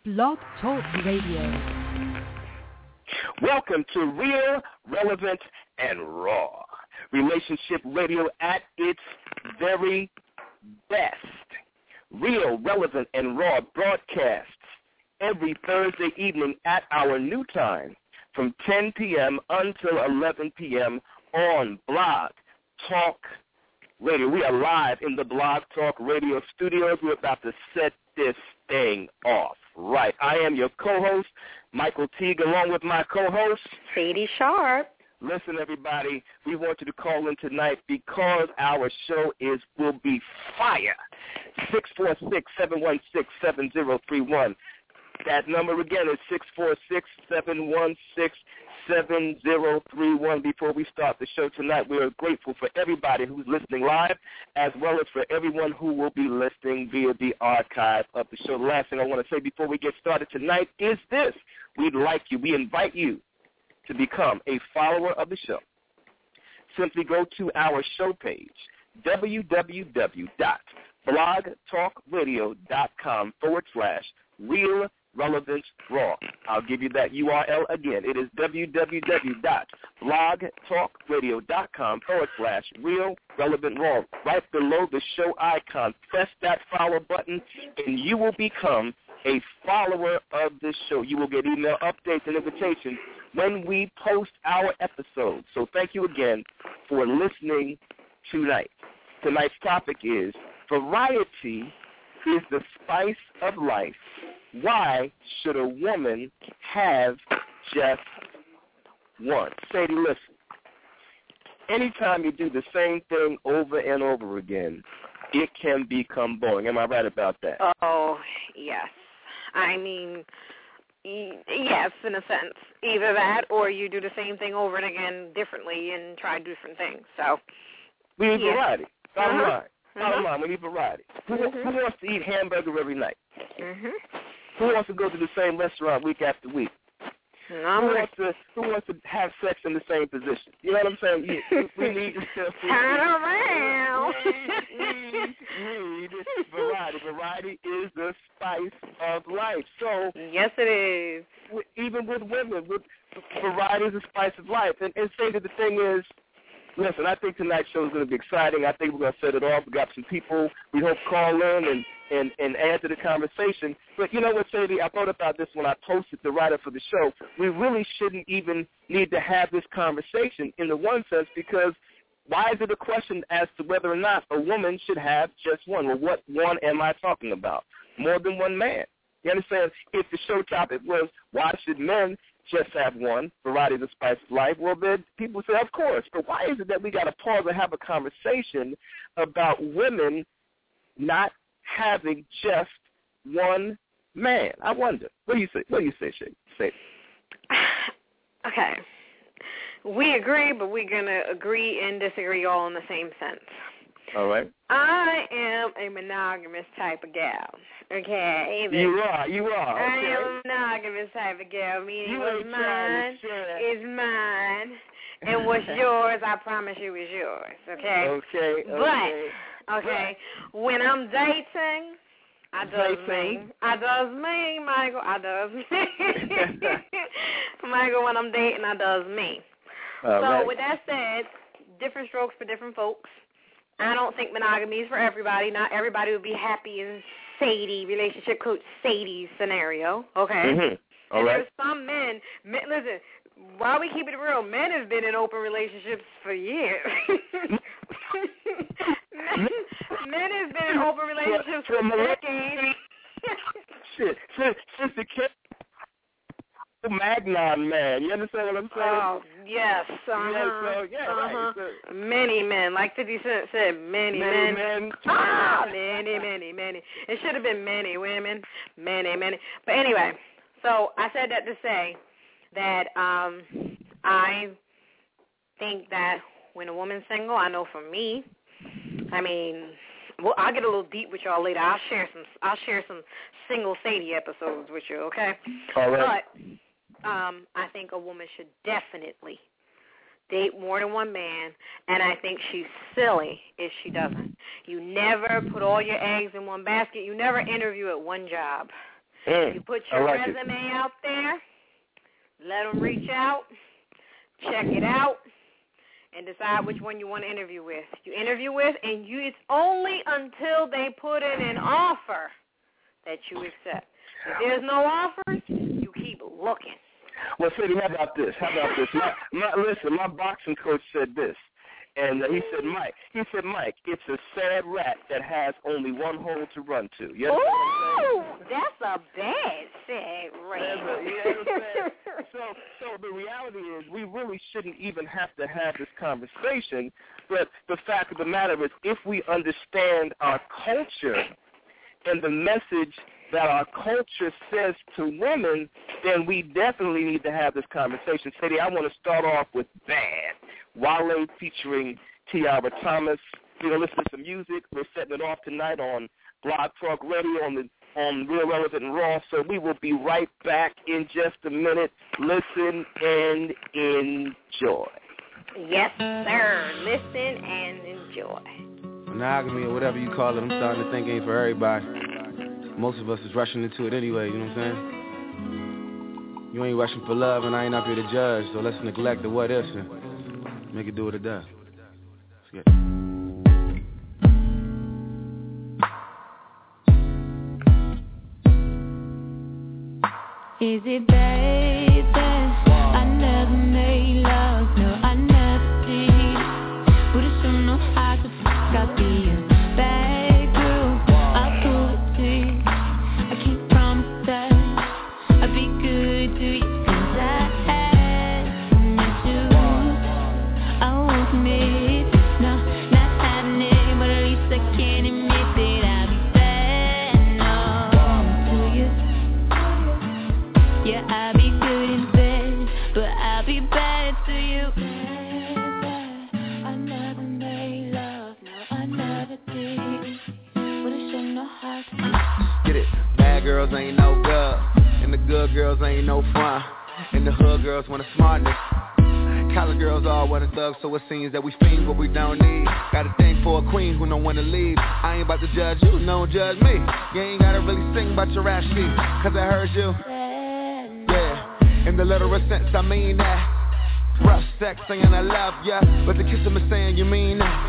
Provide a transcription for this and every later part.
Blog Talk Radio. Welcome to Real, Relevant, and Raw. Relationship radio at its very best. Real, Relevant, and Raw broadcasts every Thursday evening at our new time from 10 p.m. until 11 p.m. on Blog Talk Radio. We are live in the Blog Talk Radio studios. We're about to set this thing off. Right. I am your co-host, Michael Teague, along with my co-host, Sadie Sharp. Listen, everybody, we want you to call in tonight because our show will be fire. 646-716-7031. That number again is 646-716-7031. Before we start the show tonight, we are grateful for everybody who's listening live, as well as for everyone who will be listening via the archive of the show. The last thing I want to say before we get started tonight is this. We invite you to become a follower of the show. Simply go to our show page, www.blogtalkradio.com/Real Relevance Raw. I'll give you that URL again. It is www.blogtalkradio.com/Real Relevant Raw. Right below the show icon, press that follow button, and you will become a follower of this show. You will get email updates and invitations when we post our episodes. So thank you again for listening tonight. Tonight's topic is variety is the spice of life. Why should a woman have just one? Sadie, listen. Anytime you do the same thing over and over again, it can become boring. Am I right about that? Oh, yes. I mean, yes, in a sense. Either that or you do the same thing over and again differently and try different things. So we need variety. Bottom line, we need variety. Who wants to eat hamburger every night? Who wants to go to the same restaurant week after week? Who wants to have sex in the same position? You know what I'm saying? We need turn around. We need variety. Variety is the spice of life. So yes, it is. Even with women, variety is the spice of life. And say that the thing is, listen, I think tonight's show is going to be exciting. I think we're going to set it off. We got some people we hope call in and add to the conversation. But you know what, Sadie, I thought about this when I posted the writer for the show. We really shouldn't even need to have this conversation in the one sense, because why is it a question as to whether or not a woman should have just one? Well, what one am I talking about? More than one man. You understand? If the show topic was, why should men just have one, variety of the spice of life, well, then people say, of course. But why is it that we got to pause and have a conversation about women not having just one man? I wonder. What do you say? What do you say, Shay? Okay. We agree, but we're going to agree and disagree all in the same sense. All right. I am a monogamous type of gal. Okay. You are. Okay. I am a monogamous type of gal, meaning what's mine is mine, and what's yours, I promise you, is yours. Okay. Okay. But when I'm dating, I does me, Michael. I does me. Michael, when I'm dating, I does me. With that said, different strokes for different folks. I don't think monogamy is for everybody. Not everybody would be happy in Sadie, relationship coach Sadie's scenario, okay? And there's some men, listen, while we keep it real, men have been in open relationships for years. men have been in open relationships for decades. Shit, since the kid. Magnon man, you understand what I'm saying? Oh, yes. Right. Many men, like 50 Cent said, many men. Many. It should have been many women, many. But anyway, so I said that to say that I think that when a woman's single, I know for me, I mean, well, I'll get a little deep with y'all later. I'll share some single Sadie episodes with you, okay? All right. But I think a woman should definitely date more than one man, and I think she's silly if she doesn't. You never put all your eggs in one basket. You never interview at one job. You put your resume out there, let them reach out, check it out, and decide which one you want to interview with. You interview with, and it's only until they put in an offer that you accept. If there's no offers, you keep looking. Well, Sadie, how about this? Listen, my boxing coach said this, and he said, Mike, it's a sad rat that has only one hole to run to. You know Ooh, that's a bad sad rat. So the reality is we really shouldn't even have to have this conversation, but the fact of the matter is if we understand our culture and the message that our culture says to women, then we definitely need to have this conversation. Sadie, I want to start off with Bad. Wale featuring Tiara Thomas. We're going to listen to some music. We're setting it off tonight on Blog Talk Radio on Real Relevant and Raw. So we will be right back in just a minute. Listen and enjoy. Yes, sir. Listen and enjoy. Monogamy or whatever you call it, I'm starting to think ain't for everybody. Most of us is rushing into it anyway, you know what I'm saying? You ain't rushing for love and I ain't up here to judge, so let's neglect the what ifs and make it do what it does. Let's get it. Is it baby? I never made love, no I never did. Would've shown no how to fuck out the bad girl. I'll prove it to you. I can't promise that I'll be good to you, 'cause I had met you. I won't admit, no, not happening, but at least I can admit that I'll be bad, no, to you. Yeah, I'll be good in bed, but I'll be bad to you. I never made love, no, I never did. Would've shown no heart. Get it. Bad girls ain't no good, and the good girls ain't no fun, and the hood girls want a smartness. College girls all want a thug, so it seems that we fiend what we don't need. Got a thing for a queen who don't wanna leave. I ain't about to judge you, don't judge me. You ain't gotta really sing about your rap sheet, 'cause I heard you. In the literal sense, I mean that. Rough sex saying I love ya, but the kiss him is saying you mean that.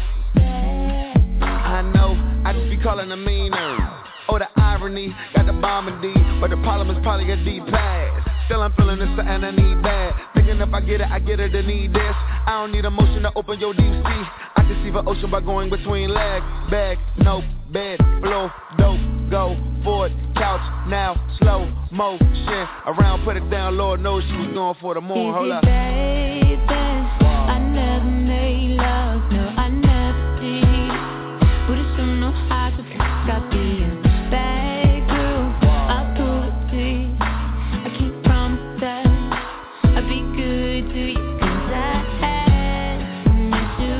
I know, I just be calling a meaner. Oh, the irony, got the bomb in D, but the problem is probably a D pass. Still I'm feeling this and I need that. Thinking if I get it, I need this. I don't need emotion to open your deep sea. I can see the ocean by going between legs. Bag, no, bed, flow, dope, go, forward, couch, now, slow, motion. Around, put it down, Lord knows she was going for the moon. Hold up. Baby, I never made love, no, I never did. Would've shown no how to fuck out the bad girl. I'll prove it to you. I can't promise that I'll be good to you, 'cause I had met you.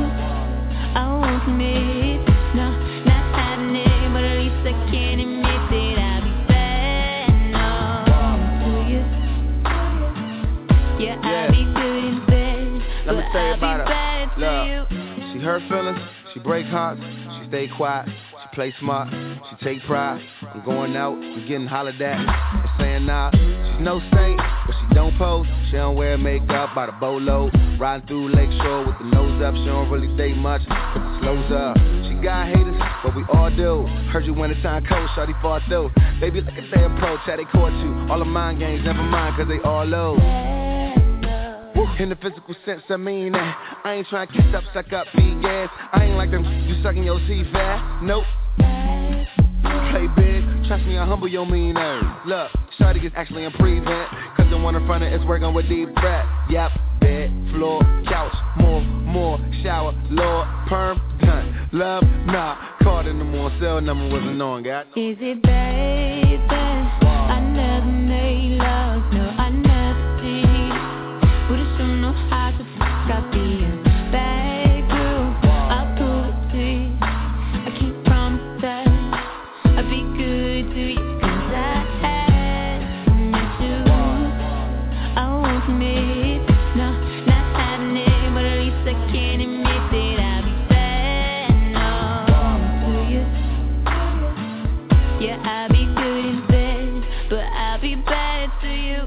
I won't admit, no, not happening, but at least I can admit that I'll be bad, no, to you. Yeah, I'll be good in bed, Let me but tell you I'll be about her. bad to you. Look, she hurt feelings, she break hearts, she stay quiet, she play smart, she take pride. I'm going out, I'm getting hollered at, and saying nah, she's no saint, but she don't pose. She don't wear makeup by the boatload, riding through Lakeshore with the nose up. She don't really date much, but the slows up. She got haters, but we all do. Heard you when the time cold, shawty fought through. Baby, look at they approach, how they caught you. All the mind games, never mind, 'cause they all low. In the physical sense, I mean that. I ain't trying to kiss up, suck up, feed gas. I ain't like them, you sucking your teeth fast. Nope. Play big, trust me, I humble your mean nerves. Look, shawty is actually in prevent, 'cause the one in front of it's working with deep breath. Yep, bed, floor, couch, more, shower, Lord, perm, done. Love, nah, called in the morning, cell number wasn't known, God. Is it baby? I never made love, no, I never did. Would've shown no how to fuck out the bad girl. I'll prove it to you. I can't promise that I'll be good to you, 'cause I had met you. I won't admit, no, not happening, but at least I can admit that I'll be bad, no, to you. Yeah, I'll be good but I'll be bad to you.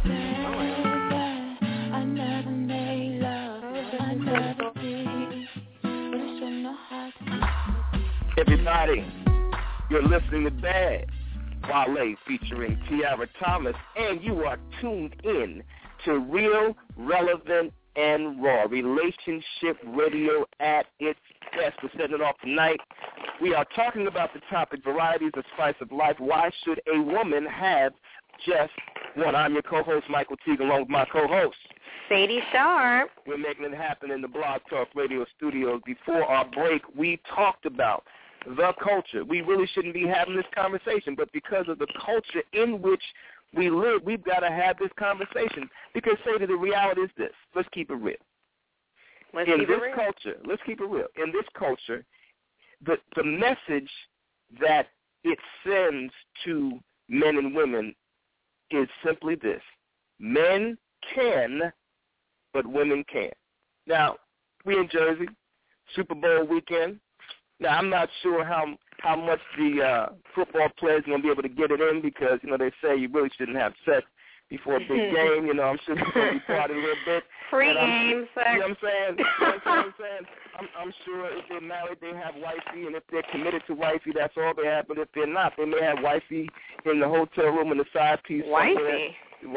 I never made love, I never did, but I sure know how to. Everybody, you're listening to Bad, Wale featuring Tiara Thomas, and you are tuned in to Real, Relevant, and Raw, relationship radio at its best. We're setting it off tonight. We are talking about the topic, varieties of spice of life. Why should a woman have just one? I'm your co-host, Michael Teague, along with my co-host, Sadie Sharp. We're making it happen in the Blog Talk Radio studios. Before our break, we talked about the culture. We really shouldn't be having this conversation, but because of the culture in which we live, we've got to have this conversation. Because, Sadie, the reality is this. Let's keep it real. Let's keep it real. In this culture, the message that it sends to men and women is simply this. Men can, but women can't. Now, we in Jersey, Super Bowl weekend. Now, I'm not sure how much the football players are going to be able to get it in because, they say you really shouldn't have sex before a big game. I'm sure they're going to be partying a little bit. Pre-game sex. You know what I'm saying? I'm sure if they're married, they have wifey, and if they're committed to wifey, that's all they have. But if they're not, they may have wifey in the hotel room in the side piece. Wifey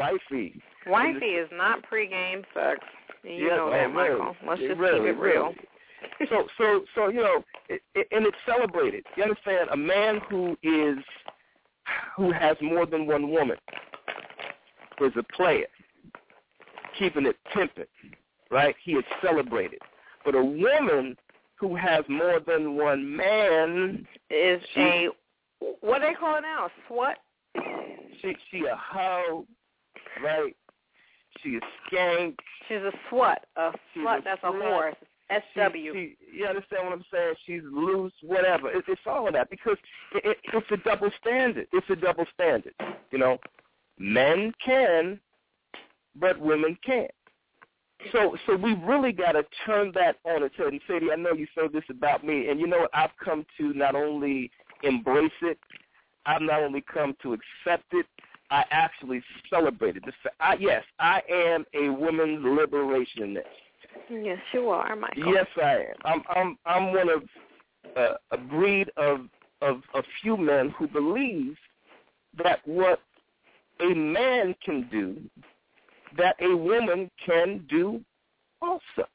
is not pre-game sex. You know that, Michael. Let's just keep it real. So and it's celebrated. You understand? A man who has more than one woman is a player, keeping it pimping, right? He is celebrated. But a woman who has more than one man is what do they call it now? Slut? She a hoe, right? She is skank. She's a swut. A slut, that's a horse. SW. You understand what I'm saying? She's loose, whatever. It's all of that because it's a double standard. Men can, but women can't. So we really got to turn that on its head. And Sadie, I know you said this about me, and you know what? I've come to not only embrace it, I've not only come to accept it, I actually celebrate it. Yes, I am a woman's liberationist. Yes, you are, Michael. Yes, I am. I'm one of a breed of a few men who believe that what a man can do, that a woman can do also.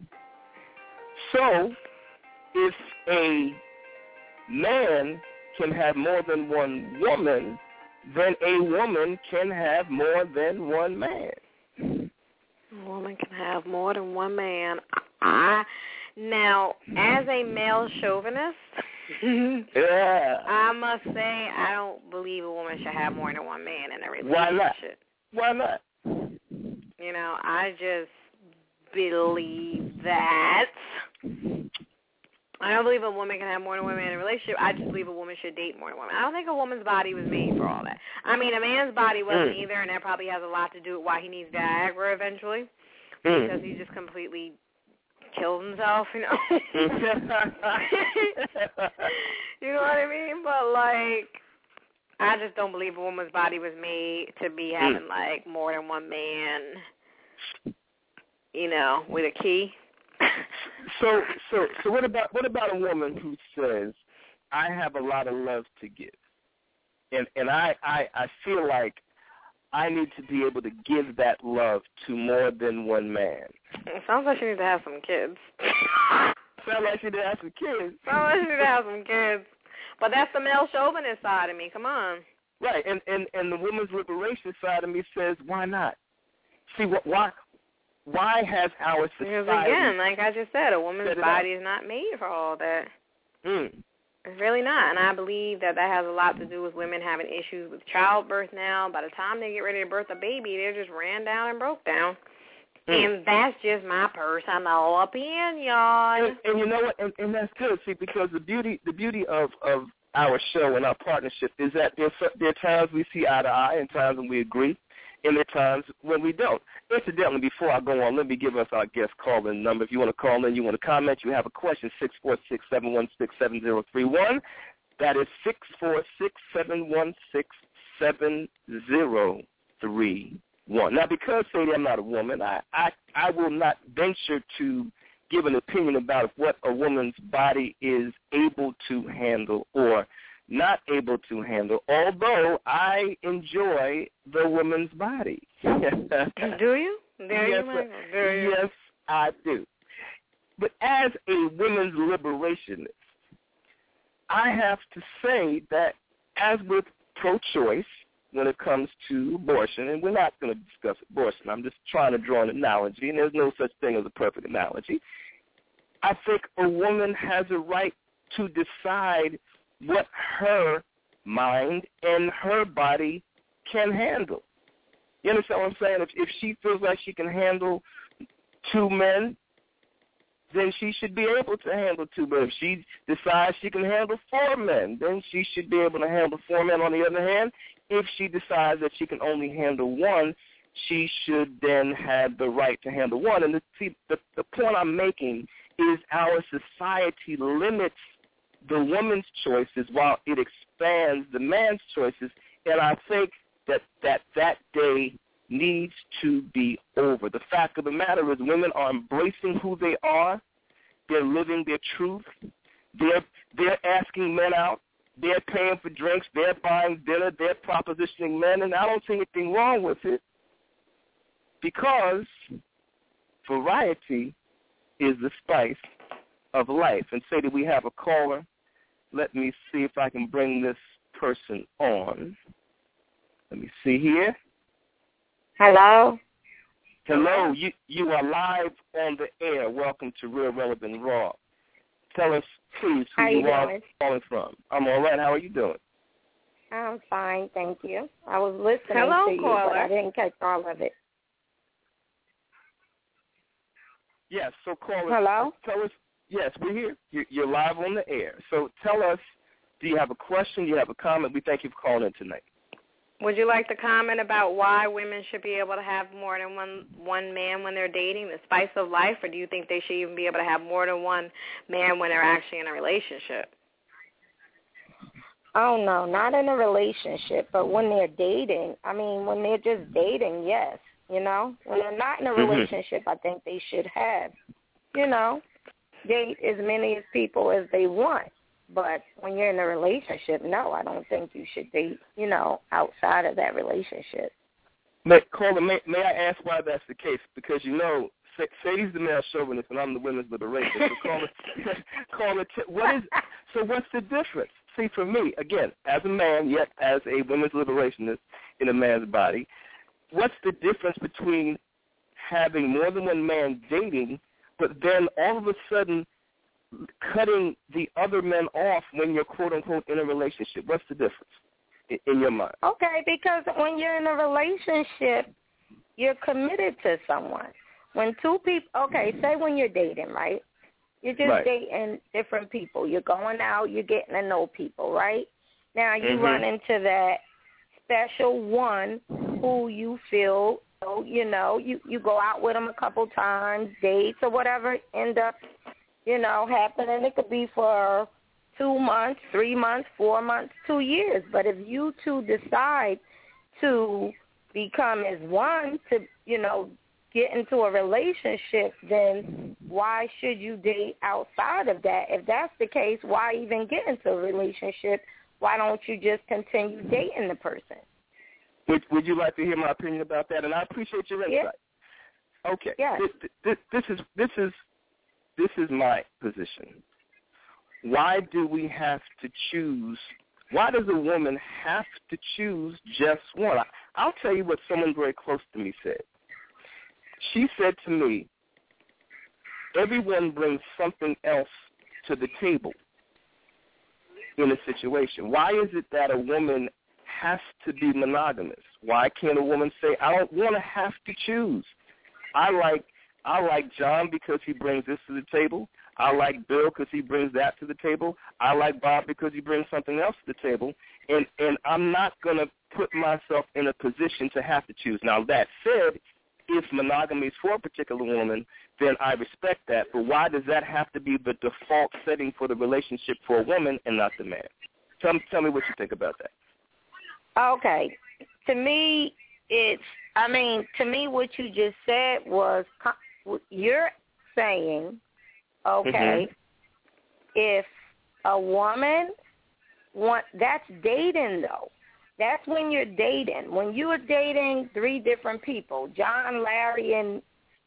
So, if a man can have more than one woman, then a woman can have more than one man. A woman can have more than one man. Now, as a male chauvinist, I must say I don't believe a woman should have more than one man in a relationship. Why not? I just believe that. I don't believe a woman can have more than one man in a relationship. I just believe a woman should date more than one man. I don't think a woman's body was made for all that. I mean, a man's body wasn't either, and that probably has a lot to do with why he needs Viagra eventually, because he just completely killed himself, You know what I mean? But, I just don't believe a woman's body was made to be having, more than one man, with a key. So what about a woman who says, I have a lot of love to give, and I feel like I need to be able to give that love to more than one man. It sounds like she needs to have some kids. Sounds like she needs to have some kids. But that's the male chauvinist side of me. Come on. Right, and the woman's liberation side of me says, why not? See, why has our society... Because again, like I just said, a woman's body is not made for all that. It's really not. And I believe that has a lot to do with women having issues with childbirth now. By the time they get ready to birth a baby, they're just ran down and broke down. And that's just my personal opinion. And you know what? And that's good. See, because the beauty of our show and our partnership is that there are times we see eye to eye and times when we agree, and there are times when we don't. Incidentally, before I go on, let me give us our guest call-in number. If you want to call in, you want to comment, you have a question, 646-716-7031. That is 646-716-7031. 731. Now, because, Sadie, I'm not a woman, I will not venture to give an opinion about what a woman's body is able to handle or not able to handle, although I enjoy the woman's body. Do you? Yes, I do. But as a women's liberationist, I have to say that as with pro-choice, when it comes to abortion, and we're not going to discuss abortion, I'm just trying to draw an analogy, and there's no such thing as a perfect analogy. I think a woman has a right to decide what her mind and her body can handle. You understand what I'm saying? If she feels like she can handle 2 men, then she should be able to handle 2 men. If she decides she can handle 4 men, then she should be able to handle 4 men. On the other hand, if she decides that she can only handle 1, she should then have the right to handle 1. And the point I'm making is our society limits the woman's choices while it expands the man's choices, and I think that day needs to be over. The fact of the matter is women are embracing who they are. They're living their truth. They're asking men out. They're paying for drinks. They're buying dinner. They're propositioning men, and I don't see anything wrong with it because variety is the spice of life. And say that we have a caller. Let me see if I can bring this person on. Let me see here. Hello. Hello. You are live on the air. Welcome to Real Relevant Raw. Tell us, please, who you are calling from. I'm all right. How are you doing? I'm fine, thank you. I was listening to you, caller. But I didn't catch all of it. Yes, so caller. Hello? Tell us. Yes, we're here. You're live on the air. So tell us, do you have a question? Do you have a comment? We thank you for calling in tonight. Would you like to comment about why women should be able to have more than one man when they're dating, the spice of life, or do you think they should even be able to have more than one man when they're actually in a relationship? Oh, no, not in a relationship, but when they're dating. I mean, when they're just dating, yes, you know. When they're not in a relationship, I think they should have, date as many as people as they want. But when you're in a relationship, no, I don't think you should date, outside of that relationship. Caller, may I ask why that's the case? Because, Sadie's the male chauvinist and I'm the women's liberationist. So what's the difference? See, for me, again, as a man, yet as a women's liberationist in a man's body, what's the difference between having more than one man dating, but then all of a sudden cutting the other men off when you're, quote-unquote, in a relationship? What's the difference in your mind? Okay, because when you're in a relationship, you're committed to someone. When 2 people, say when you're dating, right? You're just dating different people. You're going out, you're getting to know people, right? Now you run into that special one who you feel, you go out with them a couple times, dates or whatever, end up happening. It could be for 2 months, 3 months, 4 months, 2 years. But if you 2 decide to become as one, to, get into a relationship, then why should you date outside of that? If that's the case, why even get into a relationship? Why don't you just continue dating the person? Would you like to hear my opinion about that? And I appreciate your insight. Yeah. Okay. Yes. This is my position. Why do we have to choose? Why does a woman have to choose just one? I'll tell you what someone very close to me said. She said to me, everyone brings something else to the table in a situation. Why is it that a woman has to be monogamous? Why can't a woman say, I don't want to have to choose? I like John because he brings this to the table. I like Bill because he brings that to the table. I like Bob because he brings something else to the table. And I'm not going to put myself in a position to have to choose. Now, that said, if monogamy is for a particular woman, then I respect that. But why does that have to be the default setting for the relationship for a woman and not the man? Tell me what you think about that. Okay. To me, what you just said was, you're saying, okay, if a woman that's dating, though. That's when you're dating. When you are dating 3 different people, John, Larry, and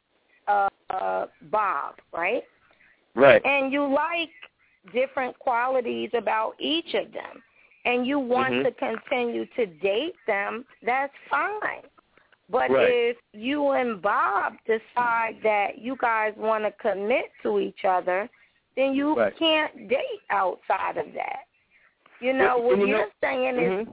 Bob, right? Right. And you like different qualities about each of them, and you want to continue to date them, that's fine. But if you and Bob decide that you guys want to commit to each other, then you can't date outside of that. You know, what you're saying is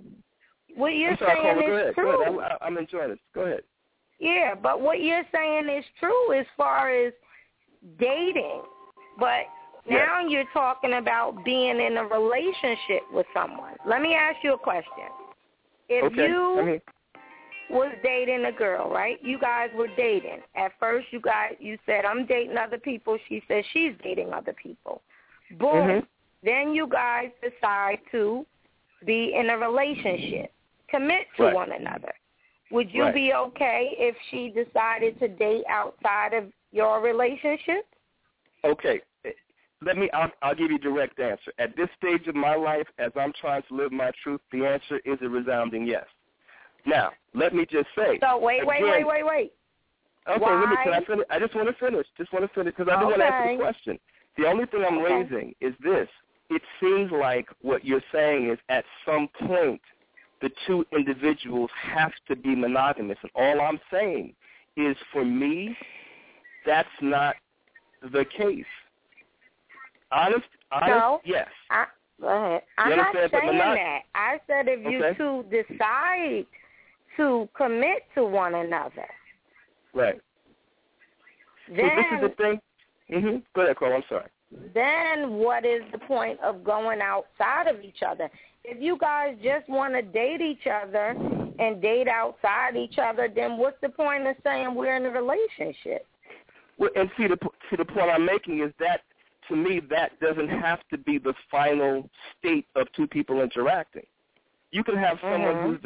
true. Go ahead. I'm enjoying this. Go ahead. Yeah, but what you're saying is true as far as dating. But now you're talking about being in a relationship with someone. Let me ask you a question. If you was dating a girl, right? You guys were dating. At first, you said, I'm dating other people. She said she's dating other people. Boom. Then you guys decide to be in a relationship, commit to one another. Would you be okay if she decided to date outside of your relationship? Okay. I'll give you a direct answer. At this stage of my life, as I'm trying to live my truth, the answer is a resounding yes. Now, let me just say. So wait. Okay, Why? can I finish? I just want to finish because I do want to answer the question. The only thing I'm raising is this. It seems like what you're saying is at some point the 2 individuals have to be monogamous. And all I'm saying is, for me, that's not the case. Honest, yes. Go ahead. I'm not saying that. I said if you 2 decide to commit to one another. Right. Then, so this is the thing. Go ahead, Cole. I'm sorry. Then what is the point of going outside of each other? If you guys just want to date each other and date outside each other, then what's the point of saying we're in a relationship? Well, and see, the point I'm making is that, to me, that doesn't have to be the final state of 2 people interacting. You can have someone who's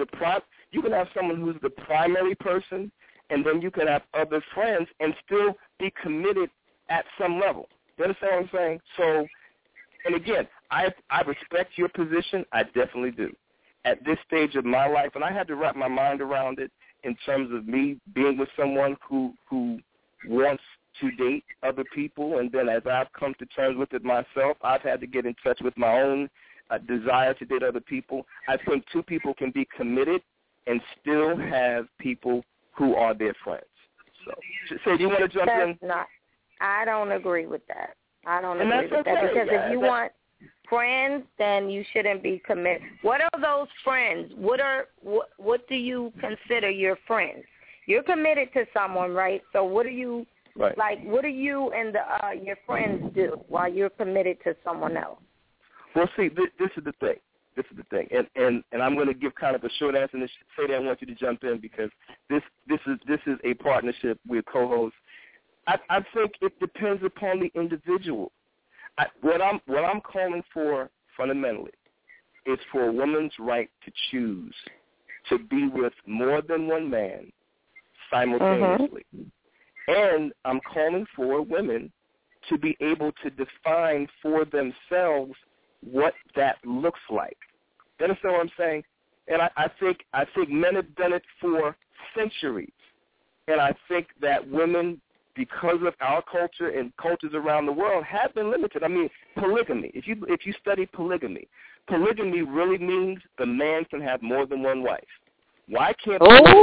the primary person, and then you can have other friends and still be committed at some level. You understand what I'm saying? So, and again, I respect your position. I definitely do. At this stage of my life, and I had to wrap my mind around it in terms of me being with someone who wants to date other people, and then as I've come to terms with it myself, I've had to get in touch with my own desire to date other people. I think 2 people can be committed and still have people who are their friends. So do you want to jump in? I don't agree with that. Because if you want friends, then you shouldn't be committed. What are those friends? What do you consider your friends? You're committed to someone, right? So what do you what do you and your friends do while you're committed to someone else? Well, see, this is the thing. And I'm going to give kind of a short answer and say that I want you to jump in because this is a partnership with co-hosts. I think it depends upon the individual. What I'm calling for fundamentally is for a woman's right to choose to be with more than one man simultaneously. And I'm calling for women to be able to define for themselves what that looks like. You understand what I'm saying? And I think men have done it for centuries. And I think that women, because of our culture and cultures around the world, have been limited. I mean, polygamy. If you study polygamy really means the man can have more than one wife. Why can't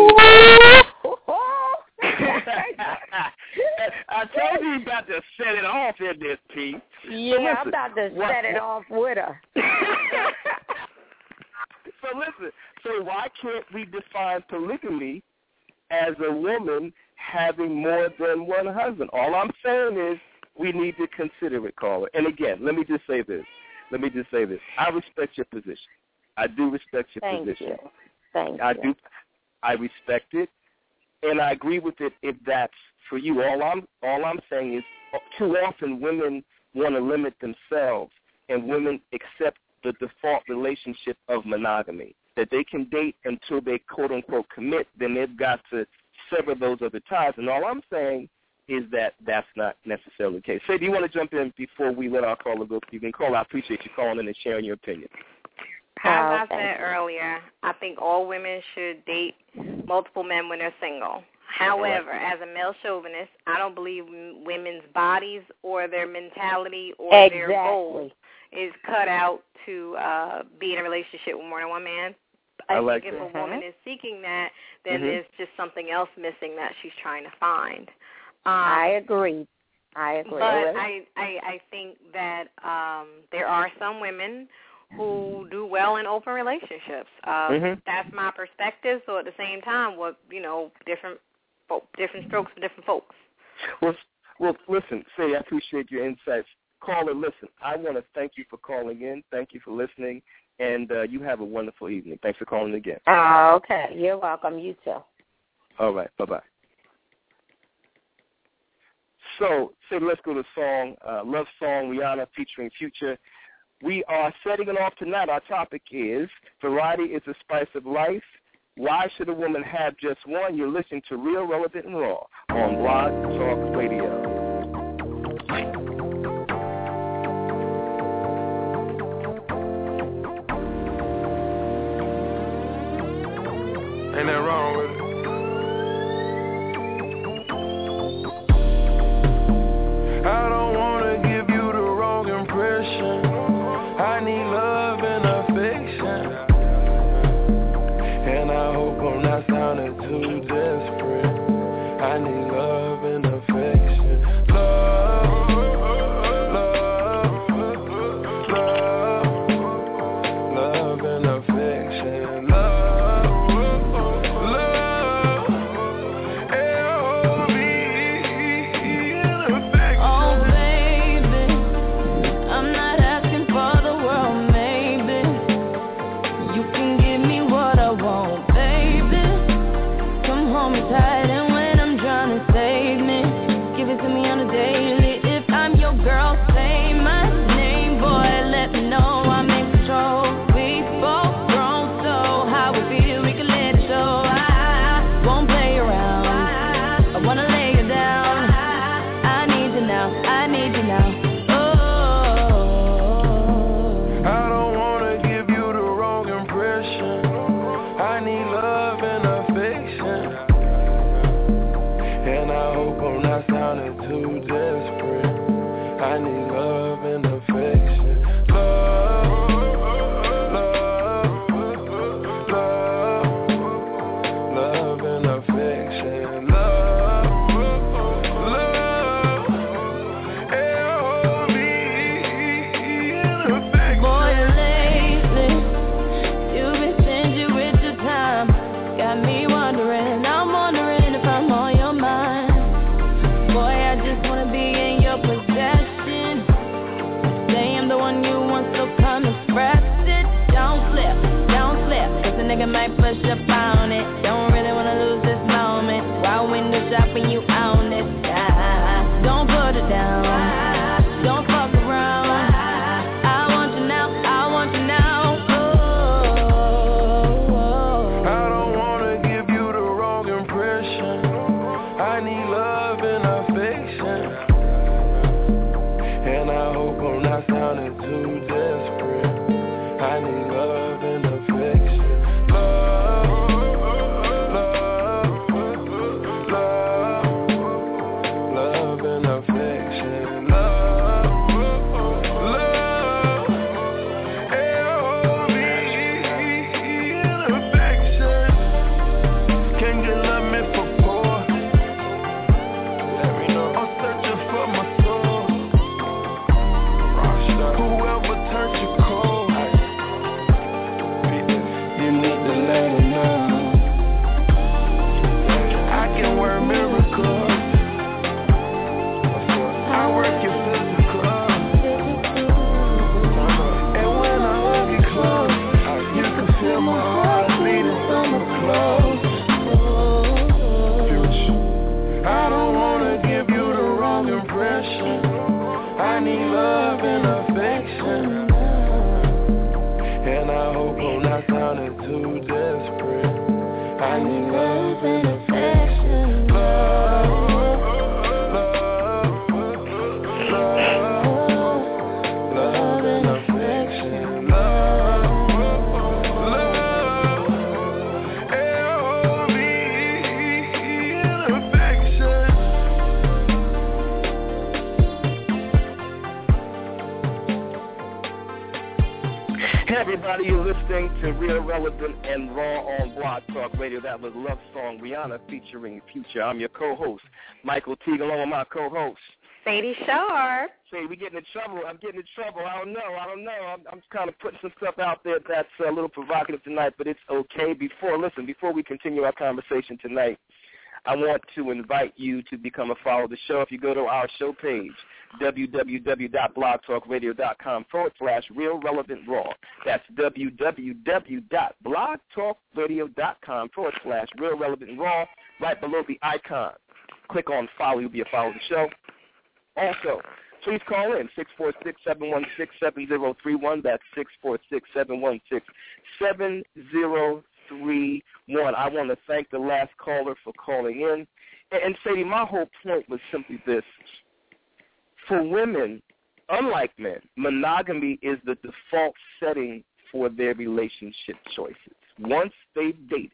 I told you about to set it off in this piece. Yeah, so I'm about to set it off with her. So listen, so why can't we define polygamy as a woman having more than one husband? All I'm saying is we need to consider it, caller. And again, let me just say this. I respect your position. I do respect your position. Thank you. I respect it, and I agree with it if that's for you. All I'm saying is too often women want to limit themselves, and women accept the default relationship of monogamy. that they can date until they quote-unquote commit, then they've got to sever those other ties. And all I'm saying is that that's not necessarily the case. Say, do you want to jump in before we let our caller go? You can call. I appreciate you calling in and sharing your opinion. As I said earlier, I think all women should date multiple men when they're single. However, as a male chauvinist, I don't believe women's bodies or their mentality or their goal is cut out to be in a relationship with more than one man. I think if a woman is seeking that, then there's just something else missing that she's trying to find. I agree. But I think that there are some women who do well in open relationships. That's my perspective. So at the same time, different strokes for different folks. Well, listen, Say, I appreciate your insights. Caller, listen, I want to thank you for calling in. Thank you for listening, and you have a wonderful evening. Thanks for calling again. Okay. You're welcome. You too. All right. Bye-bye. So, Say, let's go to the song, Love Song, Rihanna featuring Future. We are setting it off tonight. Our topic is Variety is the Spice of Life. Why should a woman have just one? You're listening to Real, Relevant, and Raw on Blog Talk Radio. Ain't that wrong with it? I don't want to give you the wrong impression. I need love and affection. And I hope I'm not sounding too desperate. I need love and affection. Love, love, love, love and affection. Love, love, L-O-V and affection. Oh baby, I'm not asking for the world, maybe. You can give me what I want, baby. Come home and tight, and when I'm trying to save me, give it to me on a daily. If I'm your girl, say my name, boy, let me know I'm in control. We both grown, so how we feel, we can let it show. I won't play around, I wanna lay it down. I need you now, I need you now. I don't want to give you the wrong impression. I need love and affection. And I hope I'm not sounding too desperate. I need love and affection. Love, love, love, love and affection. Love, love, L-O-V and affection. Boy, lately, you've been stingy with your time. Got me wondering, I'm wondering if I'm on your mind. Boy, I just wanna be in your possession. Say I'm the one you want, so come express it. Don't slip, cause the nigga might push up on it. Don't really wanna lose this moment while window shopping, you own it. Don't put it down, don't fuck around. I want you now, I want you now. I don't want to give you the wrong impression. I need love and affection. And I hope I'm not sounding too desperate. I need love and affection. Love, love, love, love and affection. Love, love, L-O-V and affection. Can you love me for poor? Let me know. I'm searching for my soul. Whoever turned you cold, you need to let them know. I can work miracles. I work your physical. And when I hug you close, you can feel my heart beating so close. love and affection. Love and affection. Hey everybody, you're listening to Real Relevant and Raw on Blog Talk Radio. That was Love Song Rihanna featuring Future. I'm your co-host, Michael Teague, along with my co-host, Sadie Sharp. Say, we getting in trouble. I'm getting in trouble. I don't know. I'm kind of putting some stuff out there that's a little provocative tonight, but it's okay. Before we continue our conversation tonight, I want to invite you to become a follower of the show. If you go to our show page, www.blogtalkradio.com/Real Relevant Raw. That's www.blogtalkradio.com/Real Relevant Raw. Right below the icon. Click on follow. You'll be a follower of the show. Also, please call in 646-716-7031. That's 646-716-7031. I want to thank the last caller for calling in. And Sadie, my whole point was simply this. For women, unlike men, monogamy is the default setting for their relationship choices. Once they've dated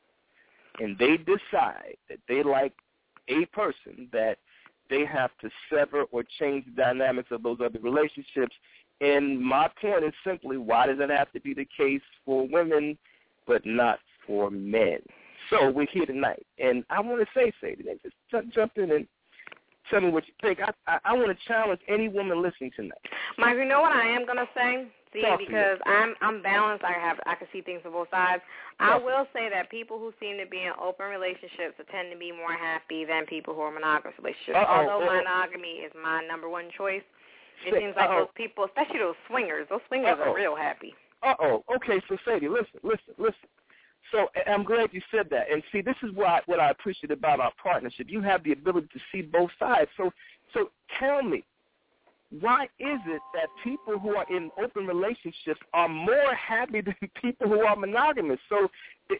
and they decide that they like a person, that they have to sever or change the dynamics of those other relationships. And my point is simply, why does it have to be the case for women but not for men? So we're here tonight. And I want to say, Sadie, just jump in and tell me what you think. I want to challenge any woman listening tonight. Mike, you know what I am going to say? See, because I'm balanced. I can see things from both sides. I will say that people who seem to be in open relationships tend to be more happy than people who are monogamous relationships. Although monogamy is my number one choice, it seems like those people, especially those swingers are real happy. Okay, so Sadie, listen. So I'm glad you said that. And see, this is what I appreciate about our partnership. You have the ability to see both sides. So tell me, why is it that people who are in open relationships are more happy than people who are monogamous? So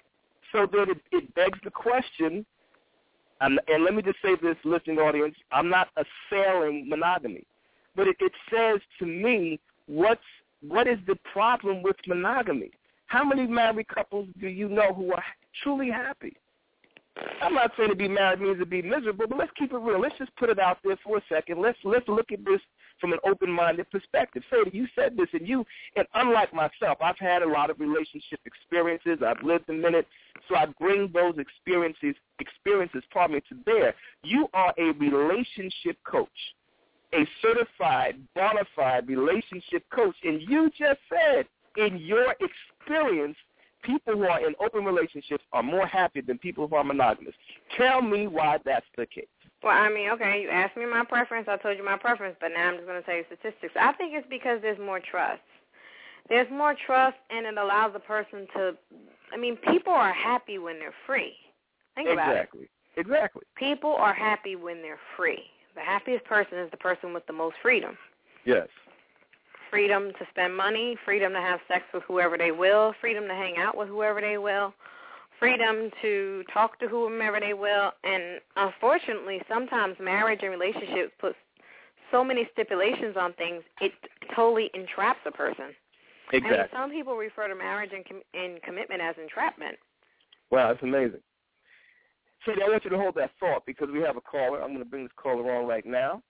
then it begs the question, and let me just say this, listening audience, I'm not assailing monogamy, but it says to me, what is the problem with monogamy? How many married couples do you know who are truly happy? I'm not saying to be married means to be miserable, but let's keep it real. Let's just put it out there for a second. Let's look at this from an open-minded perspective. Sadie, you said this, and unlike myself, I've had a lot of relationship experiences. I've lived in it, so I bring those experiences to bear. You are a relationship coach, a certified, bona fide relationship coach, and you just said, in your experience, people who are in open relationships are more happy than people who are monogamous. Tell me why that's the case. Well, I mean, okay, you asked me my preference. I told you my preference, but now I'm just going to tell you statistics. I think it's because there's more trust. There's more trust, and it allows the person to, people are happy when they're free. Think about it. Exactly. People are happy when they're free. The happiest person is the person with the most freedom. Yes. Freedom to spend money, freedom to have sex with whoever they will, freedom to hang out with whoever they will, freedom to talk to whomever they will. And unfortunately, sometimes marriage and relationships put so many stipulations on things, it totally entraps a person. Exactly. Some people refer to marriage and commitment as entrapment. Wow, that's amazing. Sadie, I want you to hold that thought because we have a caller. I'm going to bring this caller on right now.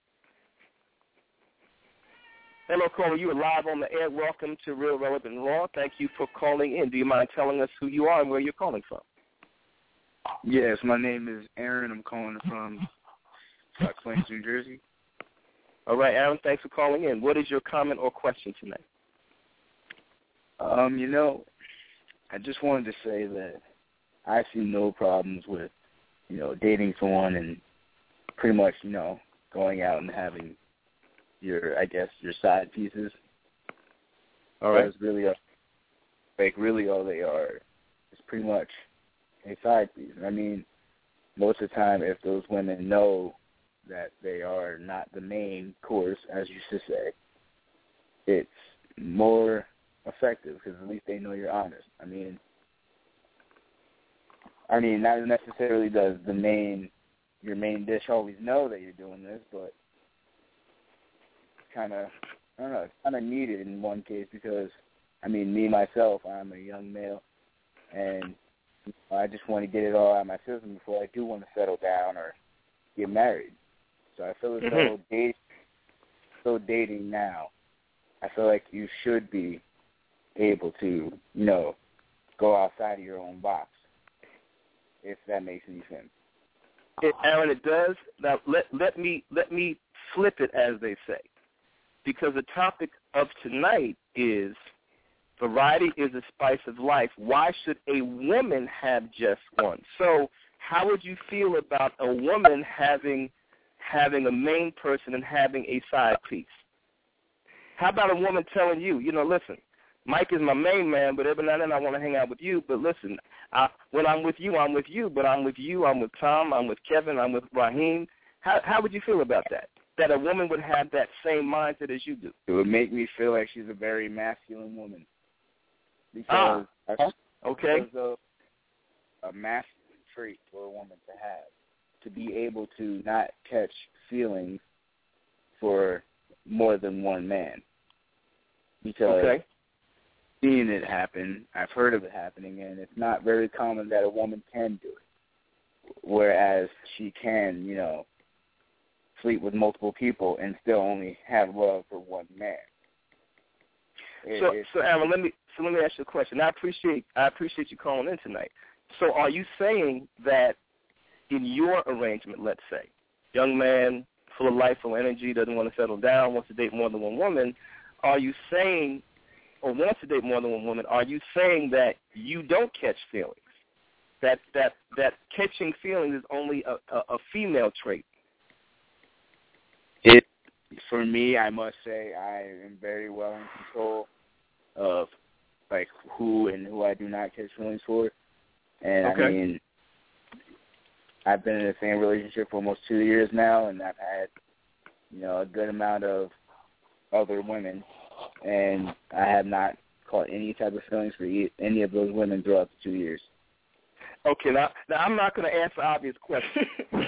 Hello, caller. You are live on the air. Welcome to Real Relevant Raw. Thank you for calling in. Do you mind telling us who you are and where you're calling from? Yes, my name is Aaron. I'm calling from South Plains, New Jersey. All right, Aaron, thanks for calling in. What is your comment or question tonight? I just wanted to say that I see no problems with, dating someone and pretty much, going out and having your side pieces. All right. That's really all they are is pretty much a side piece. Most of the time, if those women know that they are not the main course, as you should say, it's more effective because at least they know you're honest. I mean, not necessarily does your main dish always know that you're doing this, but kind of, I don't know, it's kind of needed in one case because, I mean, me, myself, I'm a young male, and I just want to get it all out of my system before I do want to settle down or get married. So I feel as though dating now, I feel like you should be able to, you know, go outside of your own box, if that makes any sense. Aaron, it does. Now, let me flip it, as they say, because the topic of tonight is variety is the spice of life. Why should a woman have just one? So how would you feel about a woman having a main person and having a side piece? How about a woman telling you, you know, listen, Mike is my main man, but every now and then I want to hang out with you. But listen, when I'm with you, I'm with you. But I'm with you, I'm with Tom, I'm with Kevin, I'm with Raheem. How would you feel about that? That a woman would have that same mindset as you do? It would make me feel like she's a very masculine woman. Because okay. Because a masculine trait for a woman to have, to be able to not catch feelings for more than one man. Because seeing it happen, I've heard of it happening, and it's not very common that a woman can do it. Whereas she can, you know, sleep with multiple people and still only have love for one man. So Aaron, let me ask you a question. I appreciate you calling in tonight. So are you saying that in your arrangement, let's say, young man, full of life, full of energy, doesn't want to settle down, wants to date more than one woman, are you saying, or wants to date more than one woman, are you saying that you don't catch feelings? That catching feelings is only a female trait? For me, I must say I am very well in control of like who I do not catch feelings for. And I mean, I've been in the same relationship for almost 2 years now, and I've had, you know, a good amount of other women, and I have not caught any type of feelings for any of those women throughout the 2 years. Okay, now I'm not going to answer obvious questions.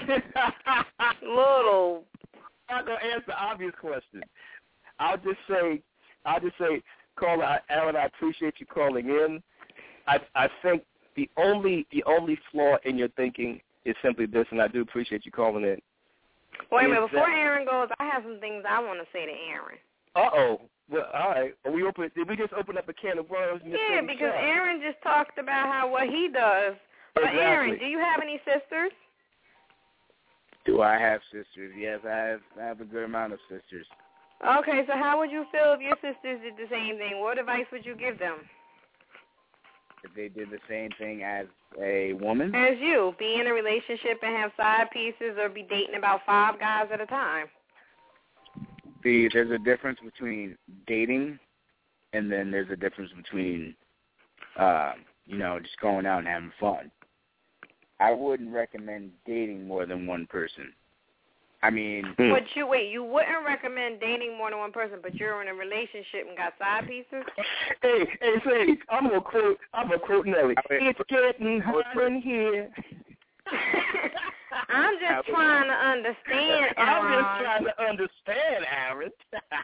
Little. I'm not going to answer obvious questions. I'll just say, caller Aaron, I appreciate you calling in. I think the only flaw in your thinking is simply this, and I do appreciate you calling in. Wait a minute, before Aaron goes, I have some things I want to say to Aaron. Uh-oh. Well, all right. Did we just open up a can of worms? Yeah, because Aaron just talked about what he does. But exactly. Aaron, do you have any sisters? Do I have sisters? Yes, I have a good amount of sisters. Okay, so how would you feel if your sisters did the same thing? What advice would you give them? If they did the same thing as a woman? As you, be in a relationship and have side pieces or be dating about 5 guys at a time. See, there's a difference between dating and then there's a difference between, you know, just going out and having fun. I wouldn't recommend dating more than one person. I mean... But you wouldn't recommend dating more than one person, but you're in a relationship and got side pieces? Hey, say, I'm gonna quote Nelly. It's getting hot in here. I'm just trying to understand, Aaron. I'm just trying to understand, Aaron.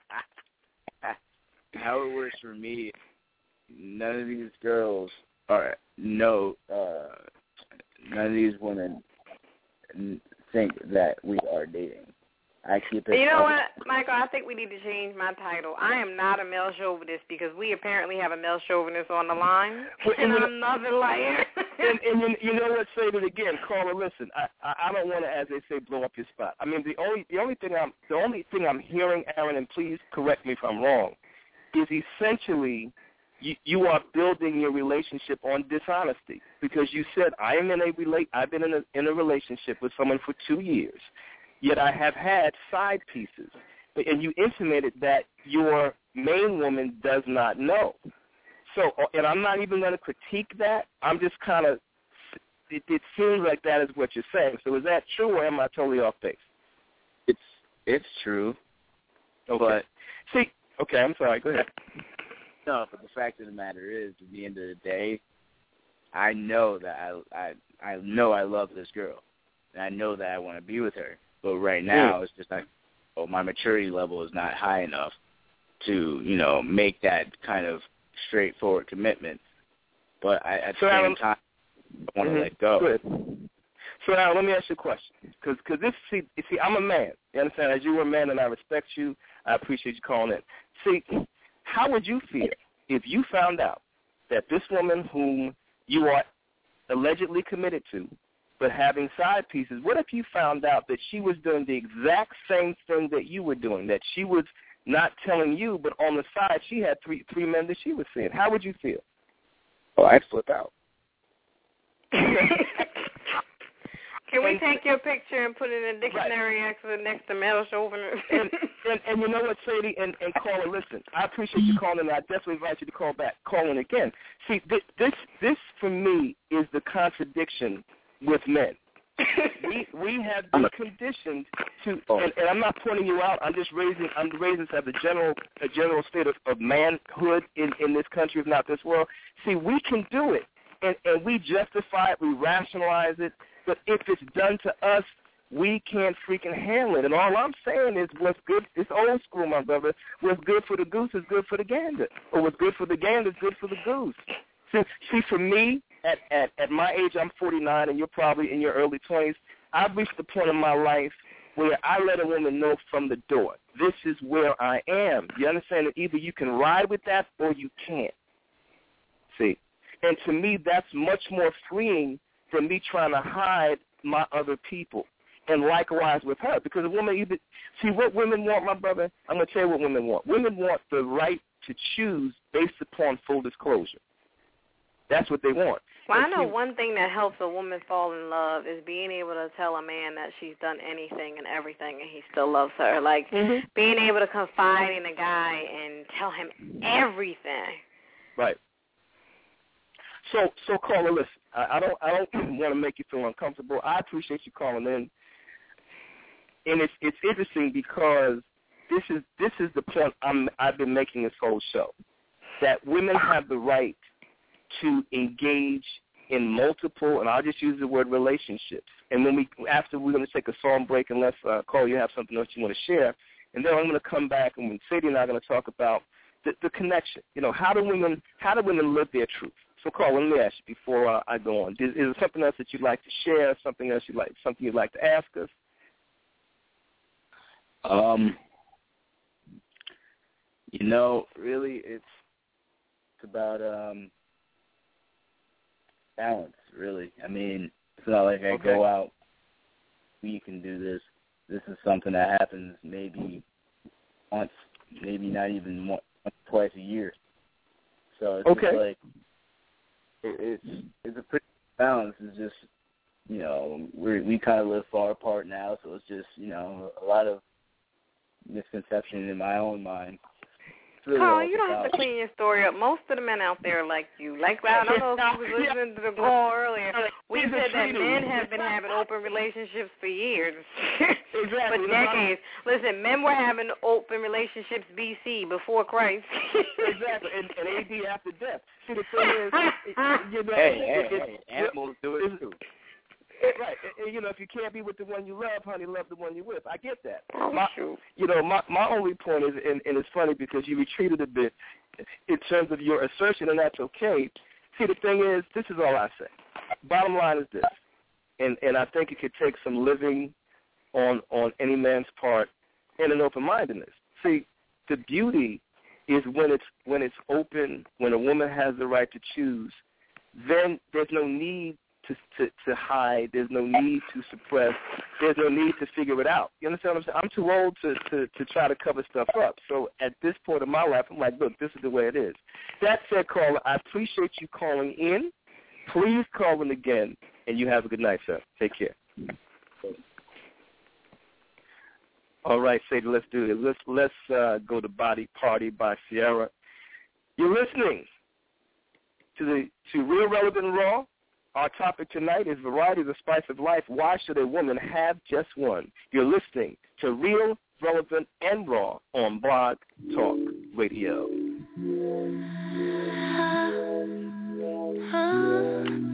How it works for me, none of these girls none of these women think that we are dating. I keep it. You know what, Michael? I think we need to change my title. I am not a male chauvinist because we apparently have a male chauvinist on the line, and I'm nothing like it. and you know what? Say it again, caller. Listen, I don't want to, as they say, blow up your spot. I mean, the only thing I'm hearing, Aaron, and please correct me if I'm wrong, is essentially you are building your relationship on dishonesty because you said I've been in a relationship with someone for 2 years. Yet I have had side pieces. And you intimated that your main woman does not know. So, and I'm not even going to critique that. I'm just kind of, it seems like that is what you're saying. So is that true or am I totally off base? It's true. Okay. But, see, okay, I'm sorry. Go ahead. No, but the fact of the matter is, at the end of the day, I know that I know I love this girl, and I know that I want to be with her. But right now, it's just like, my maturity level is not high enough to, make that kind of straightforward commitment. But at the same time, I want to let go. Good. So now let me ask you a question, because this, see, I'm a man. You understand? As you are a man, and I respect you, I appreciate you calling in. See, how would you feel if you found out that this woman whom you are allegedly committed to, but having side pieces, what if you found out that she was doing the exact same thing that you were doing, that she was not telling you, but on the side she had three men that she was seeing? How would you feel? Oh, I'd flip out. Can we take your picture and put it in a dictionary next to metal chauvinist? and you know what, Sadie, and caller, listen, I appreciate you calling, and I definitely invite you to call back. Call in again. See, this for me is the contradiction with men. we have been conditioned to, and I'm not pointing you out. I'm raising this as a general state of manhood in this country, if not this world. See, we can do it, and we justify it, we rationalize it. But if it's done to us, we can't freaking handle it. And all I'm saying is what's good, it's old school, my brother. What's good for the goose is good for the gander. Or what's good for the gander is good for the goose. See, for me, at my age, I'm 49, and you're probably in your early 20s, I've reached the point in my life where I let a woman know from the door, this is where I am. You understand that either you can ride with that or you can't. See? And to me, that's much more freeing than me trying to hide my other people. And likewise with her. Because a woman see what women want, my brother? I'm going to tell you what women want. Women want the right to choose based upon full disclosure. That's what they want. Well, I know one thing that helps a woman fall in love is being able to tell a man that she's done anything and everything and he still loves her. Like being able to confide in a guy and tell him everything. Right. So caller, listen. I don't want to make you feel uncomfortable. I appreciate you calling in, and it's interesting because this is the point I've been making this whole show, that women have the right to engage in multiple, and I'll just use the word relationships. And after we're going to take a song break, unless Cole, you have something else you want to share, and then I'm going to come back and when Sadie and I are going to talk about the connection. How do women live their truth? So, Carl, let me ask you before I go on. Is there something else that you'd like to share? Something you'd like to ask us? Really, it's about balance. Really, I mean, it's not like I go out. We can do this. This is something that happens maybe once, maybe not even once, twice a year. So it's just like. It's a pretty balance. It's just, we kind of live far apart now, so it's just, a lot of misconception in my own mind. Really Carl, you don't have to clean your story up. Most of the men out there are like you. Like, I don't know if you was listening to the call earlier. We said that men have been having open relationships for years. Exactly. For decades. Listen, men were having open relationships BC, before Christ. Exactly. And AD after death. See, the thing is, hey, animals do it too. Right. And, if you can't be with the one you love, honey, love the one you're with. I get that. True. My only point is, and it's funny because you retreated a bit in terms of your assertion, and that's okay. See, the thing is, this is all I say. Bottom line is this, and I think it could take some living on any man's part and an open-mindedness. See, the beauty is when it's open, when a woman has the right to choose, then there's no need to hide. There's no need to suppress. There's no need to figure it out. You understand what I'm saying? I'm too old to try to cover stuff up. So at this point in my life, I'm like, look, this is the way it is. That said, caller, I appreciate you calling in. Please call in again, and you have a good night, sir. Take care. All right, Sadie, let's do it. Let's go to Body Party by Sierra. You're listening to Real, Relevant, Raw. Our topic tonight is variety is the spice of life. Why should a woman have just one? You're listening to Real, Relevant, and Raw on Blog Talk Radio.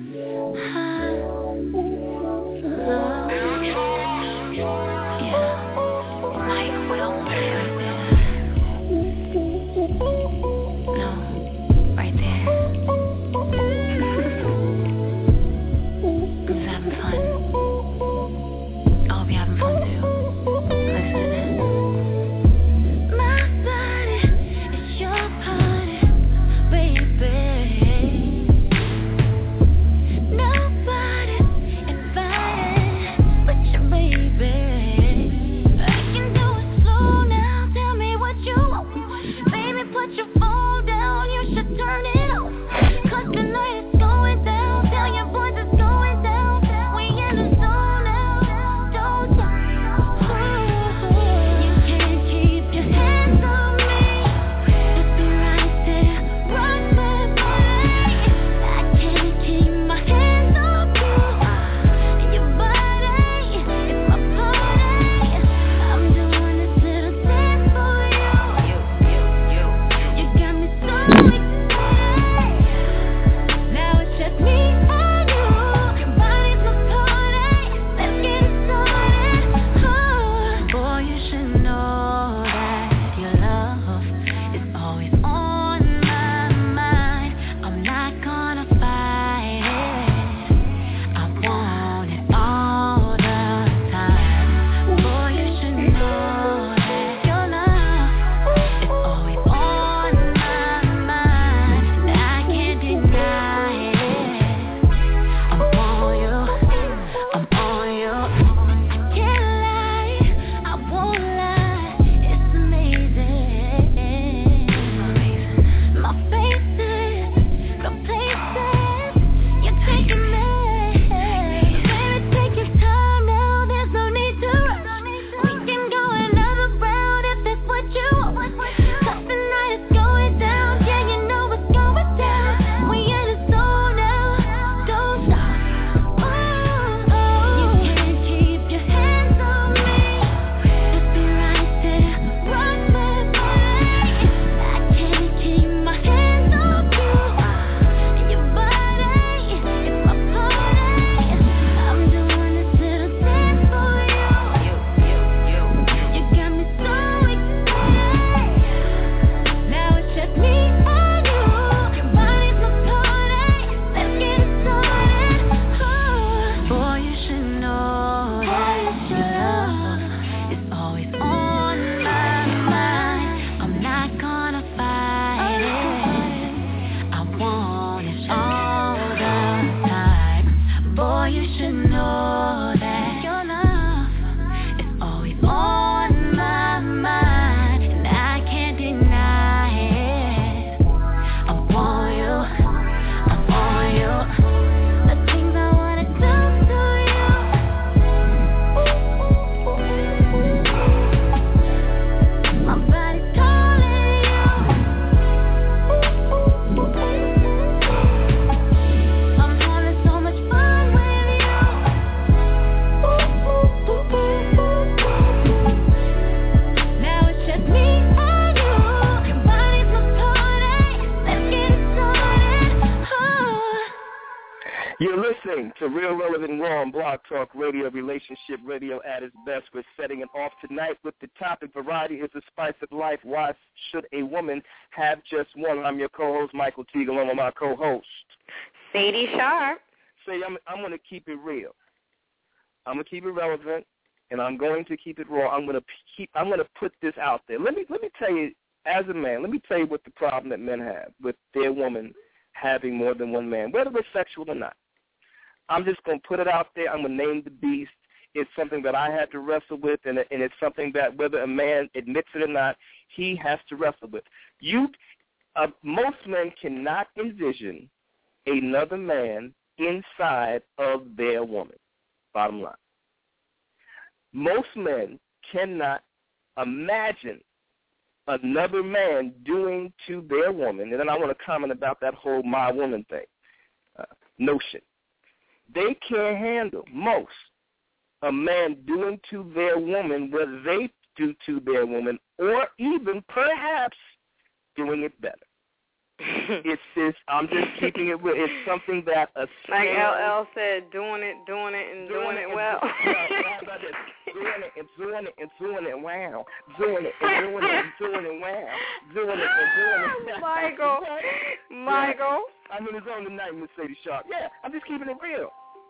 listening to Real Relevant Raw on Blog Talk Radio, relationship radio at its best. We're setting it off tonight with the topic, variety is the spice of life. Why should a woman have just one? I'm your co-host, Michael Teague, along with my co-host, Sadie Sharp. Say, I'm going to keep it real. I'm going to keep it relevant, and I'm going to keep it raw. I'm going to put this out there. Let me tell you, as a man, let me tell you what the problem that men have with their woman having more than one man, whether they're sexual or not. I'm just going to put it out there. I'm going to name the beast. It's something that I had to wrestle with, and it's something that whether a man admits it or not, he has to wrestle with. Most men cannot envision another man inside of their woman, bottom line. Most men cannot imagine another man doing to their woman, and then I want to comment about that whole my woman thing, notion. They can't handle, most, a man doing to their woman what they do to their woman, or even perhaps doing it better. I'm just keeping it real. It's something that like LL said, doing it, and doing it well. How about this? Doing it, wow. Doing it, wow. Doing it. Michael. I'm in the zone tonight, Miss Sadie Sharp. Yeah, I'm just keeping it real.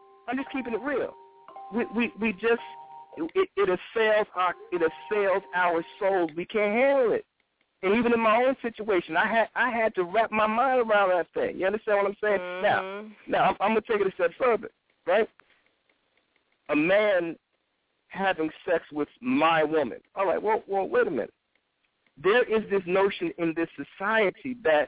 We just it assails our souls. We can't handle it. And even in my own situation, I had to wrap my mind around that thing. You understand what I'm saying? Mm-hmm. Now I'm going to take it a step further, right? A man having sex with my woman. All right, well, wait a minute. There is this notion in this society that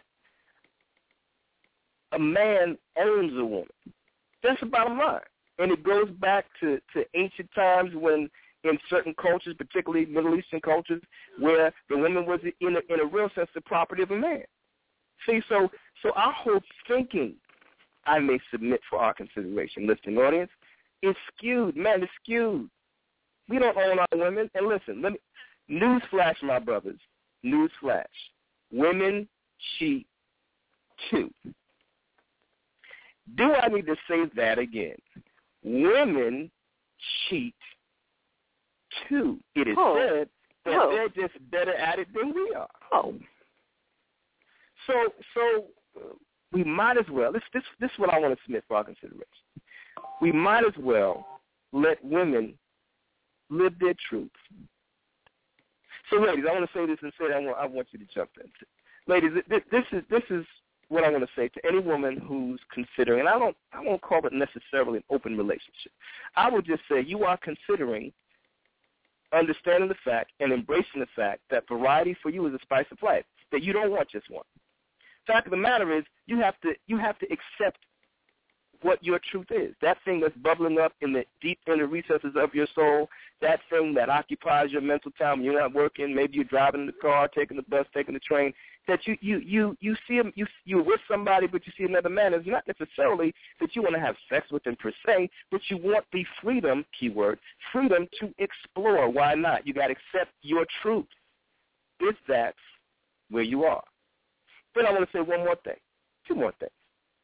a man owns a woman. That's the bottom line. And it goes back to ancient times when in certain cultures, particularly Middle Eastern cultures, where the woman was in a real sense the property of a man. See, so our whole thinking, I may submit for our consideration, listening audience, is skewed. Man, it's skewed. We don't own our women. And listen, newsflash, my brothers, newsflash. Women cheat too. Do I need to say that again? Women cheat too. It is said that they're just better at it than we are. So we might as well, this is what I want to submit for our consideration. We might as well let women live their truth. So ladies, I want to say this and say that I want you to jump in. Ladies, this is what I want to say to any woman who's considering, and I won't call it necessarily an open relationship. I would just say you are considering understanding the fact and embracing the fact that variety for you is a spice of life, that you don't want just one. The fact of the matter is you have to accept what your truth is, that thing that's bubbling up in the deep inner recesses of your soul, that thing that occupies your mental time when you're not working, maybe you're driving in the car, taking the bus, taking the train, that you see him, you're with somebody, but you see another man. It's not necessarily that you want to have sex with him per se, but you want the freedom, keyword, freedom to explore. Why not? You got to accept your truth if that's where you are. Then I want to say two more things.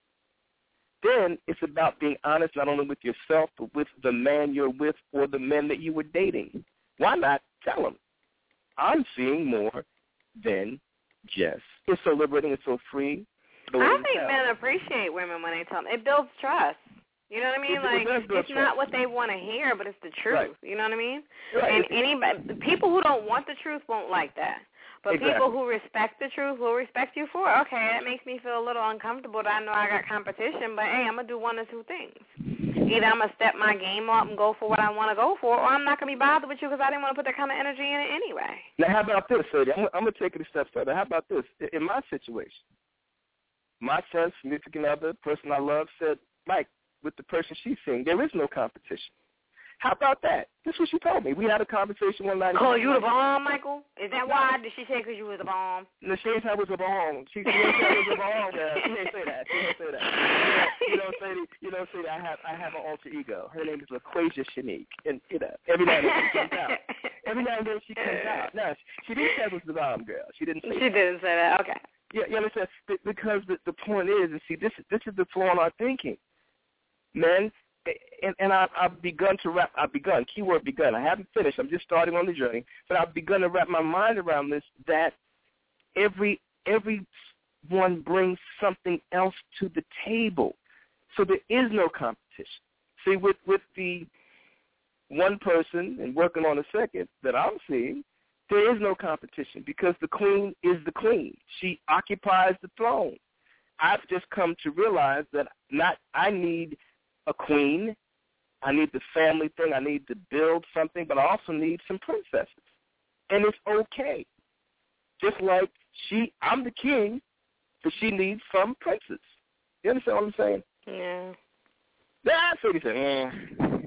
Then it's about being honest not only with yourself, but with the man you're with or the men that you were dating. Why not tell them, I'm seeing more than just. It's so liberating. It's so free. I think men appreciate women when they tell them. It builds trust. You know what I mean? It's not what they want to hear, but it's the truth. Right. You know what I mean? Right. And people who don't want the truth won't like that. But people who respect the truth will respect you for it. Okay, that makes me feel a little uncomfortable that I know I got competition, but, hey, I'm going to do one of two things. Either I'm going to step my game up and go for what I want to go for, or I'm not going to be bothered with you because I didn't want to put that kind of energy in it anyway. Now, how about this, Sadie? I'm going to take it a step further. How about this? In my situation, my friend, significant other, person I love, said, Mike, with the person she's seeing, there is no competition. How about that? This is what she told me. We had a conversation one night. Call you the bomb, Michael? Is that why? Did she say because you was the bomb? No, she didn't say I was the bomb. She didn't say I was the bomb. She didn't say that. You don't say that. I have an alter ego. Her name is LaQuasia Shanique. And, every now and then she comes out. No, she didn't say I was the bomb, girl. She didn't say that. Okay. Yeah, you understand? Because the point is, see, this is the flaw in our thinking. men, and I've begun, keyword begun. I haven't finished. I'm just starting on the journey, but I've begun to wrap my mind around this, that everyone brings something else to the table. So there is no competition. See, with the one person and working on the second that I'm seeing, there is no competition because the queen is the queen. She occupies the throne. I've just come to realize that I need a queen. I need the family thing. I need to build something, but I also need some princesses. And it's okay. Just like I'm the king, but she needs some princes. You understand what I'm saying? Yeah. That's what he said.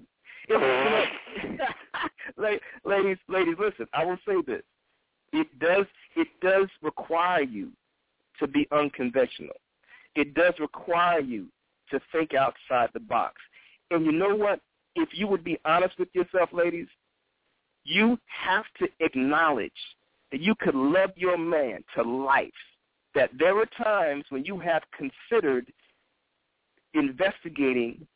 Ladies, listen, I will say this. It does require you to be unconventional. It does require you to think outside the box. And you know what? If you would be honest with yourself, ladies, you have to acknowledge that you could love your man to life, that there are times when you have considered investigating,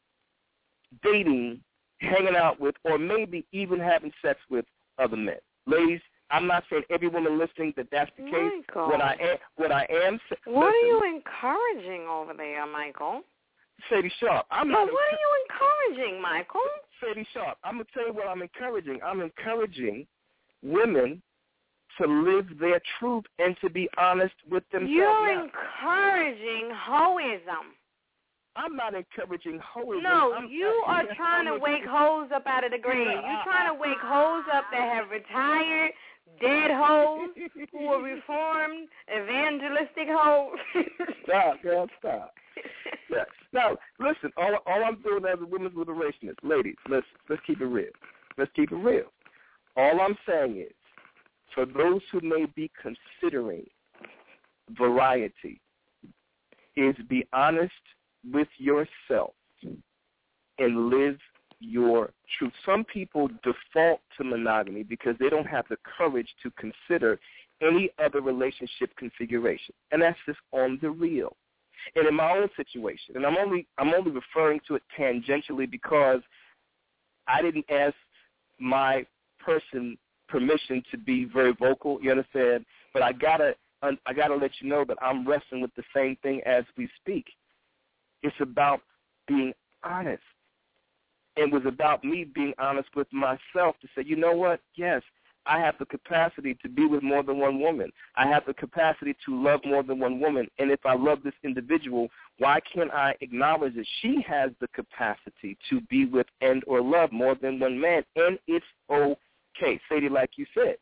dating, hanging out with, or maybe even having sex with other men. Ladies, I'm not saying every woman listening that that's the case. Michael. What I am what are you encouraging over there, Michael? Sadie Sharp. What are you encouraging, Michael? Sadie Sharp. I'm going to tell you what I'm encouraging. I'm encouraging women to live their truth and to be honest with themselves. You're encouraging hoism. I'm not encouraging hoes. No, you are trying to wake hoes up out of the grave. You're trying to wake hoes up that have retired, dead hoes, who are reformed, evangelistic hoes. Stop, girl, stop. Yeah. Now, listen, all I'm doing as a women's liberationist, ladies, let's keep it real. Let's keep it real. All I'm saying is, for those who may be considering variety, is be honest with yourself and live your truth. Some people default to monogamy because they don't have the courage to consider any other relationship configuration, and that's just on the real. And in my own situation, and I'm only referring to it tangentially because I didn't ask my person permission to be very vocal. You understand? But I gotta let you know that I'm wrestling with the same thing as we speak. It's about being honest. It was about me being honest with myself to say, you know what? Yes, I have the capacity to be with more than one woman. I have the capacity to love more than one woman. And if I love this individual, why can't I acknowledge that she has the capacity to be with and or love more than one man? And it's okay. Sadie, like you said,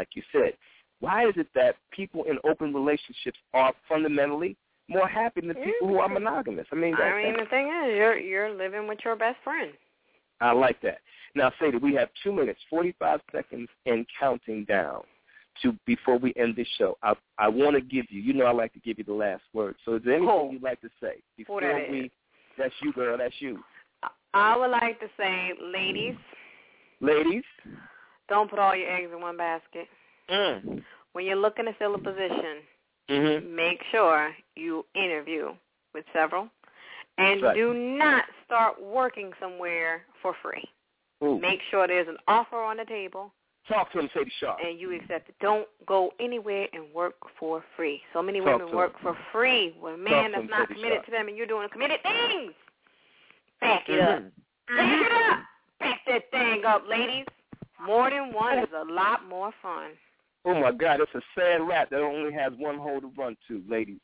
why is it that people in open relationships are fundamentally more happy than people who are monogamous? I mean, the thing is, you're living with your best friend. I like that. Now, Sadie, we have 2 minutes, 45 seconds, and counting down before we end this show. I want to give you, I like to give you the last word. So is there anything you'd like to say before that's you, girl, that's you. I would like to say, ladies, don't put all your eggs in one basket. When you're looking to fill a position, make sure you interview with several. And do not start working somewhere for free. Ooh. Make sure there's an offer on the table. Talk to him, Sadie Sharp. And you accept it. Don't go anywhere and work for free. So many women work for free with a man that's not committed to them, and you're doing committed things. Back it up. Back it up. Back that thing up, ladies. More than one is a lot more fun. Oh, my God. It's a sad rat that only has one hole to run to, ladies.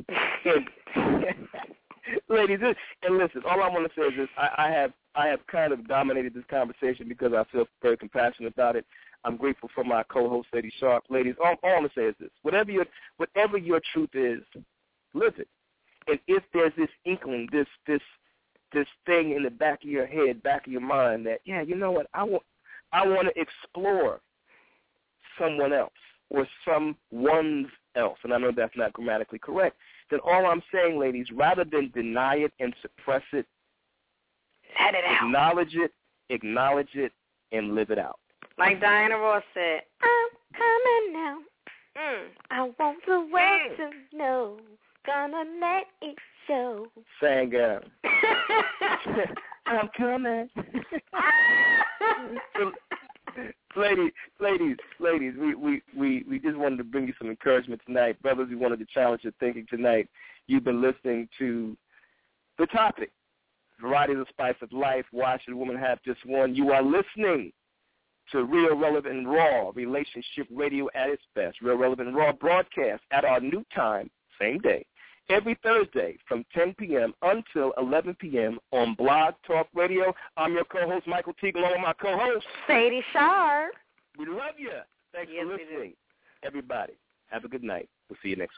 Ladies, and listen, all I want to say is this. I have kind of dominated this conversation because I feel very compassionate about it. I'm grateful for my co-host, Sadie Sharp. Ladies, all I want to say is this. Whatever your truth is, live it. And if there's this inkling, this thing in the back of your head, back of your mind that, yeah, you know what, I want to explore someone else or someone's else, and I know that's not grammatically correct, then all I'm saying, ladies, rather than deny it and suppress it, let it out. Acknowledge it, and live it out. Like Diana Ross said, I'm coming now. I want the world to know gonna let it show. Sang I'm coming. Ladies, we just wanted to bring you some encouragement tonight. Brothers, we wanted to challenge your thinking tonight. You've been listening to the topic, Variety is the Spice of Life. Why should a woman have just one? You are listening to Real, Relevant, and Raw, relationship radio at its best. Real, Relevant, and Raw broadcast at our new time, same day, every Thursday from 10 p.m. until 11 p.m. on Blog Talk Radio. I'm your co-host, Michael Teague, along with my co-host, Sadie Sharp. We love you. Thanks for listening, everybody. Have a good night. We'll see you next week.